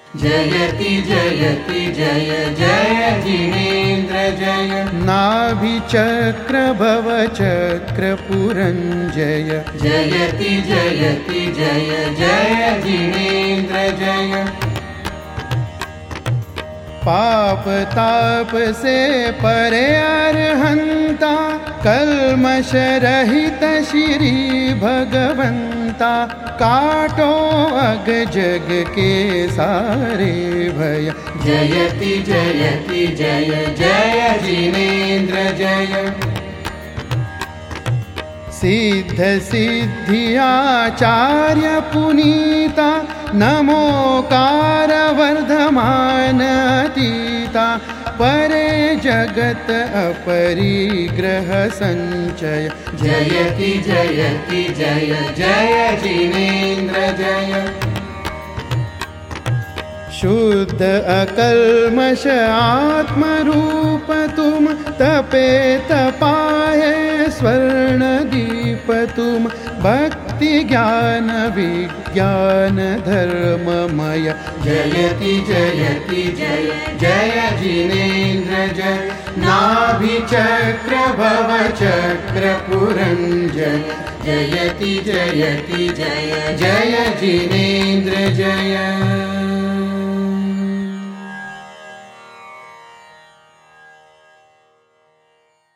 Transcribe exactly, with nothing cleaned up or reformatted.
जयति जयति जय जय जिनेन्द्र जय। नाभिचक्र भवचक्र पुरञ्जय जयति जयति जय जय जिनेन्द्र जय। पाप ताप से परे अरहंता कल्मष रहित श्री भगवंता। काटो अग जग के सारे भय। जयति जयति जय जय जिनेन्द्र जय। सिद्ध सिद्धि आचार्य पुनीता नमोकार वर्धमान अतीता। परे जगत अपरिग्रह संचय। जयति जयति जय जय जिनेन्द्र जय। शुद्ध अकल्मष आत्मरूप तुम तपे तपाये स्वर्ण दीप तुम। भक्ति ज्ञान विज्ञान धर्ममय। जयति जयति जय जय जिनेन्द्र जय। नाभिचक्र भवचक्र पुरञ्जय। जयति जयति जय जय जिनेन्द्र जय।